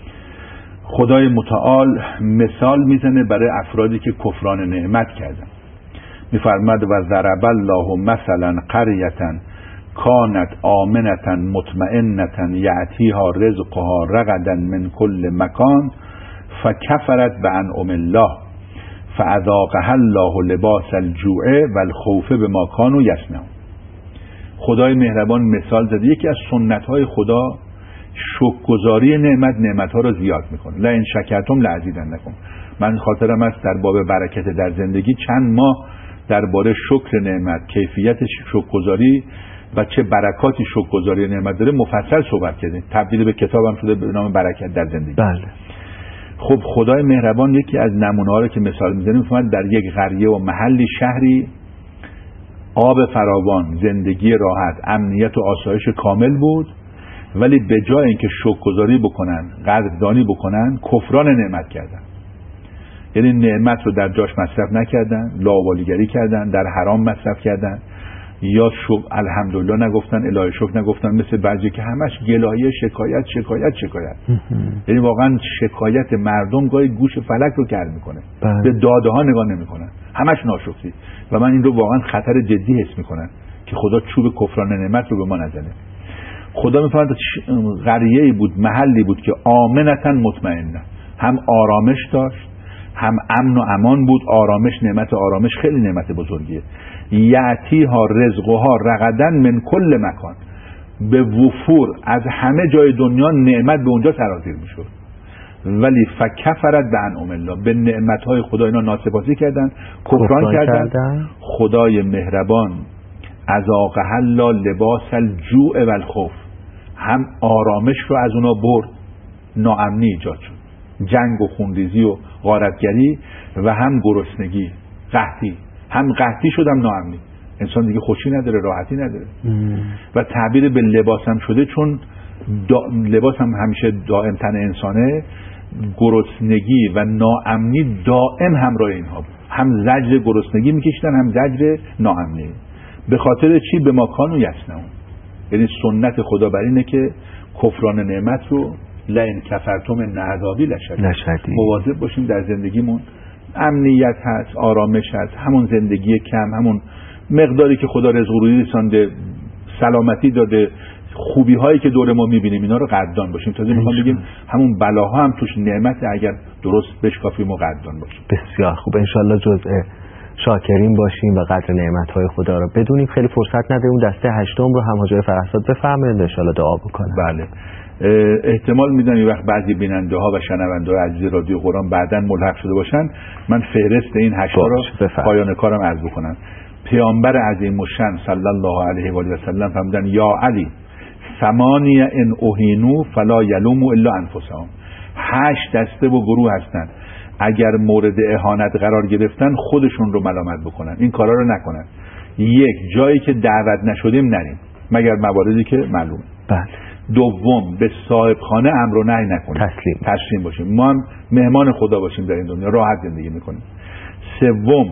خدای متعال مثال میزنه برای افرادی که کفران نعمت کردن. میفرماد و ضرب الله مثلا قریة کانت آمنة مطمئنة یأتیها رزقها رغدا من کل مکان فکفرت بانعم الله فاذاقها الله لباس الجوع والخوف بما كانوا یصنعون. خدای مهربان مثال زده. یکی از سنت‌های خدا شکرگزاری نعمت‌ها رو زیاد میکنه. لئن شکرتم لازیدنکم. من خاطرم است در باب برکت در زندگی چند ماه درباره شکر نعمت، کیفیت شکرگزاری و چه برکاتی شکرگزاری نعمت داره مفصل صحبت کردیم. تبدیل به کتابم شده به نام برکت در زندگی. بله. خب خدای مهربان یکی از نمونه‌ها رو که مثال می‌زنیم فرمود در یک قریه و محلی شهری آب فراوان، زندگی راحت، امنیت و آسایش کامل بود، ولی به جای اینکه شکرگزاری بکنن، قدردانی بکنن، کفران نعمت کردن. یعنی نعمت رو در جاش مصرف نکردن، لاابالیگری کردن، در حرام مصرف کردن، یا الحمدلله نگفتن، الهی شکر نگفتن، مثل بعضی که همش گلایه، شکایت. یعنی واقعا شکایت مردم گاهی گوش فلک رو گرم میکنه. به داده ها نگاه نمیکنن، همش ناشکری. و من این رو واقعا خطر جدی حس میکنم که خدا چوب کفران نعمت رو به ما نزنه. خدا میفرماید قریه‌ای بود، محلی بود که آمنتاً مطمئنه، هم آرامش داشت، هم امن و امان بود. آرامش، نعمت آرامش خیلی نعمت بزرگیه. یأتیها رزقها رغدا من کل مکان، به وفور از همه جای دنیا نعمت به اونجا سرازیر میشد. ولی فکفرت بانعم الله، به نعمتهای خدا اینا ناسپاسی کردن، کفران کردن. خدای مهربان اذاقها الله لباس الجوع والخوف، هم آرامش رو از اونا برد، ناامنی ایجاد شد، جنگ و خونریزی و غارتگری، و هم گرسنگی، قحطی، هم قحطی شد هم ناامنی. انسان دیگه خوشی نداره، راحتی نداره. و تعبیر به لباس هم شده، چون لباس هم همیشه دائم تن انسانه، گرسنگی و ناامنی دائم همراه اینها بود. هم زجر گرسنگی میکشیدن، هم زجر ناامنی. به خاطر چی؟ به ما کانوا یصنعون. یعنی سنت خدا بر اینه که کفران نعمت رو لئن کفرتم ان عذابی لشدید. مواظب باشیم در زندگیمون. امنیت هست، آرامش هست، همون زندگی کم، همون مقداری که خدا رزق و روزی رسانده، سلامتی داده، خوبی هایی که دور ما میبینیم اینا رو قدردان باشیم. تازه میخوام بگیم همون بلاها هم توش نعمت، اگر درست بشکافیم و قدردان باشیم. بسیار خوب، انشالله جزء شاکرین باشیم و قدر نعمت های خدا رو بدونیم. خیلی فرصت نداریم، اون دسته هشتم رو هم حاجی فرهزاد بفرمایید انشالله دعا بکنه. بله، احتمال میدم این وقت بعضی بیننده ها و شنونده های عزیز رادیو قرآن بعداً ملحق شده باشن، من فهرست این هشتا رو پایان کارم عرض بکنم. پیامبر عظیم الشأن صلی الله علیه و آله و سلم فرمودن یا علی ثمانیه ان اهینوا فلا یلوموا الا انفسهم. 8 دسته و گروه هستن، اگر مورد اهانت قرار گرفتن خودشون رو ملامت بکنن، این کارا رو نکنن. 1، جایی که دعوت نشدیم نریم مگر مواردی که معلومه. بله. 2، به صاحب خانه امر و نهی نکنیم، تسلیم باشیم. ما هم مهمان خدا باشیم در این دنیا، راحت زندگی میکنیم. 3،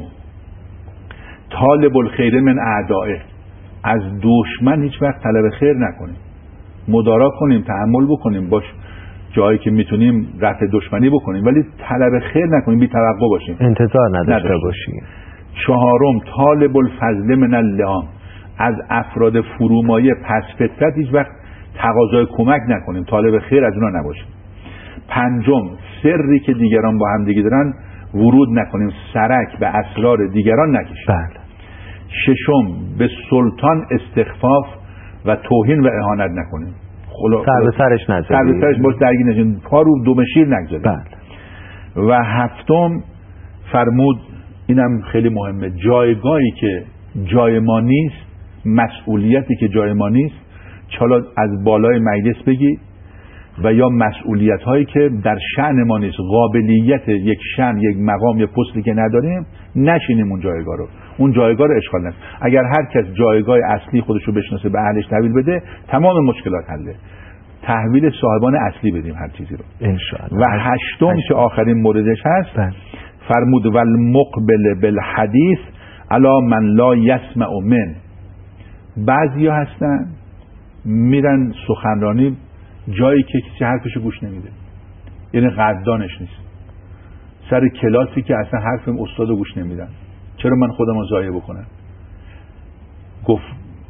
طالب الخیر من اعدائه. از دشمن هیچ وقت طلب خیر نکنیم، مدارا کنیم، تحمل بکنیم، باش جایی که میتونیم رفع دشمنی بکنیم، ولی طلب خیر نکنیم، بی توقع باشیم، انتظار نداشته باشیم. 4، طالب الفضل من اللئام. از افراد فرومایه پس فطرت هیچ وقت تقاضای کمک نکنیم، طالب خیر از اونا نباشیم. 5، سری که دیگران با هم دیگه دارن ورود نکنیم، سرک به اسرار دیگران نکشیم. بله. 6، به سلطان استخفاف و توهین و اهانت نکنیم، سر به سرش نذاریم، سر به سرش باش درگیر نشیم، پا رو دم شیر نگذاریم. بله. و 7 فرمود، اینم خیلی مهمه، جایگاهی که جای ما نیست، مسئولیتی که جای ما نیست، چالا از بالای مجلس بگی، و یا مسئولیت هایی که در شأن ما نیست، قابلیت یک شأن، یک مقام، یک پستی که نداریم، نشینیم اون جایگاه رو، اون جایگاه رو اشغال نکنیم. اگر هر کس جایگاه اصلی خودش رو بشناسه، به اهلش تحویل بده، تمام مشکلات حله. تحویل صاحبان اصلی بدیم هر چیزی رو انشاءالله. و 8 که آخرین موردش هست، فرمود والمقبل بالحدیث علی من لا یسمع من. بعضیا هستن میرن سخنرانی جایی که کسی حرفشو گوش نمیده، یعنی قدردانش نیست، سر کلاسی که اصلا حرف استادو گوش نمیدن. چرا من خودمو ضایع بکنم؟ گفت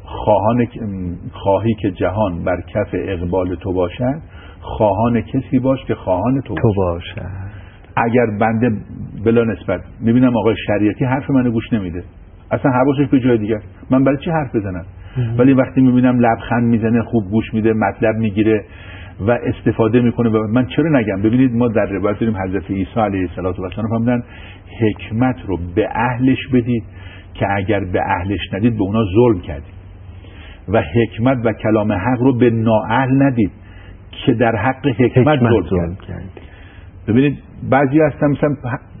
خواهی که جهان بر کف اقبال تو باشد، خواهان کسی باش که خواهان تو باشد. اگر بنده بلا نسبت میبینم آقای شریعتی حرف منو گوش نمیده، اصلا حواسش به جای دیگه، من برای چی حرف بزنم؟ ولی وقتی میبینم لبخند میزنه، خوب گوش میده، مطلب میگیره و استفاده میکنه، و من چرا نگم؟ ببینید ما در روایت داریم حضرت عیسی علیه السلام فرمودن حکمت رو به اهلش بدید که اگر به اهلش ندید به اونا ظلم کردید، و حکمت و کلام حق رو به نااهل ندید که در حق حکمت ظلم کردید. ببینید بعضی هستن مثلا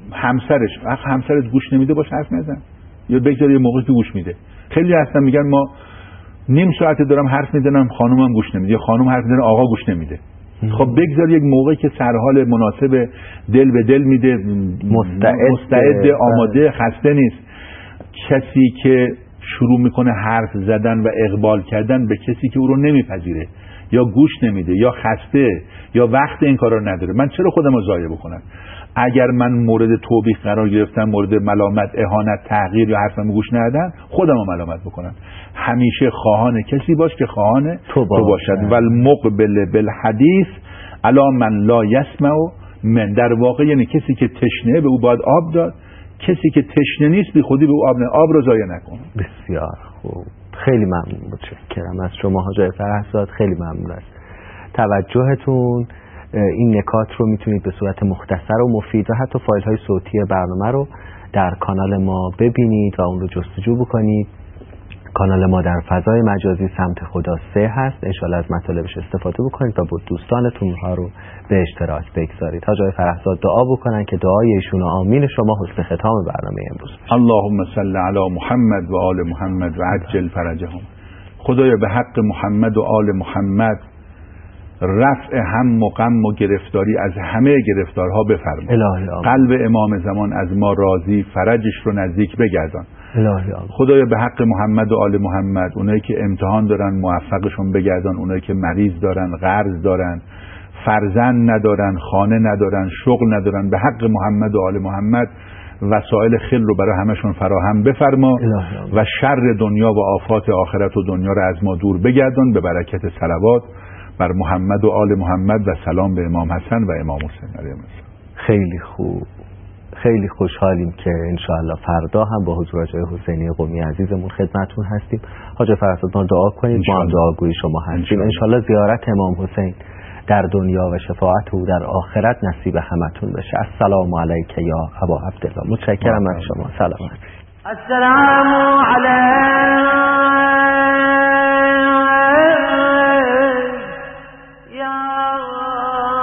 همسرش گوش نمیده، باش حرف نزن، یا بگذار یه موقعی که گوش میده. خیلی هستن میگن ما نیم ساعته دارم حرف میزنم خانومم گوش نمیده، یا خانوم حرف میزنه آقا گوش نمیده. خب بگذار یک موقعی که سرحال مناسب، دل به دل میده، مستعد، آماده، خسته نیست. کسی که شروع میکنه حرف زدن و اقبال کردن به کسی که او رو نمیپذیره، یا گوش نمیده، یا خسته، یا وقت این کارا رو نداره، من چرا خودم رو ضایع بکنم؟ اگر من مورد توبیخ قرار گرفتم، مورد ملامت، اهانت، تحقیر یا حرفم گوش ندادن، خودم رو ملامت بکنم. همیشه خواهان کسی باش که خواهان تو باشد. والمقبل بالحدیث علی من لا یسمع من. در واقع یعنی کسی که تشنه به او باید آب داد، کسی که تشنه نیست بی خودی به او آب رو ضایع نکن. بسیار خوب، خیلی ممنون، متشکرم از شما حاجی فرهزاد، خیلی ممنون از توجهتون. این نکات رو میتونید به صورت مختصر و مفید و حتی فایل های صوتی برنامه رو در کانال ما ببینید و اون رو جستجو بکنید. کانال ما در فضای مجازی سمت خدا 3 هست، انشالله از مطالبش استفاده بکنید و با دوستانتون ها رو به اشتراک بگذارید. حاجی فرهزاد دعا بکنن که دعای ایشون و آمین شما حسن ختام برنامه امروز بشه. اللهم صل علی محمد و آل محمد و عجل فرجهم. خدایا به حق محمد و آل محمد رفع هم و غم و گرفتاری از همه گرفتارها بفرما. قلب امام زمان از ما راضی، فرجش رو نزدیک بگردان. خدایا به حق محمد و آل محمد اونایی که امتحان دارن موفقشون بگردان، اونایی که مریض دارن، قرض دارن، فرزند ندارن، خانه ندارن، شغل ندارن، به حق محمد و آل محمد وسایل خیر رو برای همشون فراهم بفرما و شر دنیا و آفات آخرت و دنیا رو از ما دور بگردان به برکت صلوات بر محمد و آل محمد و سلام به امام حسن و امام حسین علیهم السلام. خیلی خوب، خیلی خوشحالیم که انشاءالله فردا هم با حضور حاج حسینی قمی عزیزمون خدمتتون هستیم. حاج فرزاد دعا کنید، ما هم دعاگوی شما هستیم. انشاءالله زیارت امام حسین در دنیا و شفاعت او در آخرت نصیب همتون بشه. السلام علیک یا ابا عبدالله. متشکرم از شما. سلامت. السلام علیک